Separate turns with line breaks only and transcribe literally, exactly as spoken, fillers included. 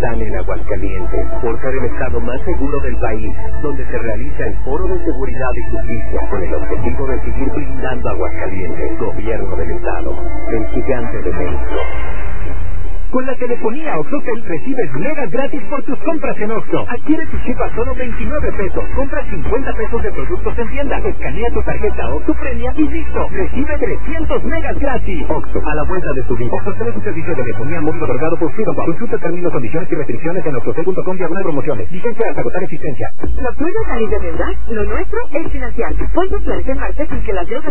están en Aguascalientes, por ser el estado más seguro del país, donde se realiza el Foro de Seguridad y Justicia con el objetivo de seguir blindando a Aguascalientes. Gobierno del Estado, el gigante de México.
Con la telefonía Oxotel recibes megas gratis por tus compras en Oxxo. Adquiere tu chip a solo veintinueve pesos. Compra cincuenta pesos de productos en tienda. Escanea tu tarjeta Oxxo Premia y listo. Recibe trescientos megas gratis. Oxxo, a la vuelta de tu vida. Oxxo es un servicio de telefonía móvil otorgado por Freedom. Consulta términos, condiciones y restricciones en oxotel punto com diagonal promociones. Vigencia hasta agotar existencia.
Lo tuyo es salir de deuda. Lo nuestro es financiar. Pon tus planes en marcha sin que las deudas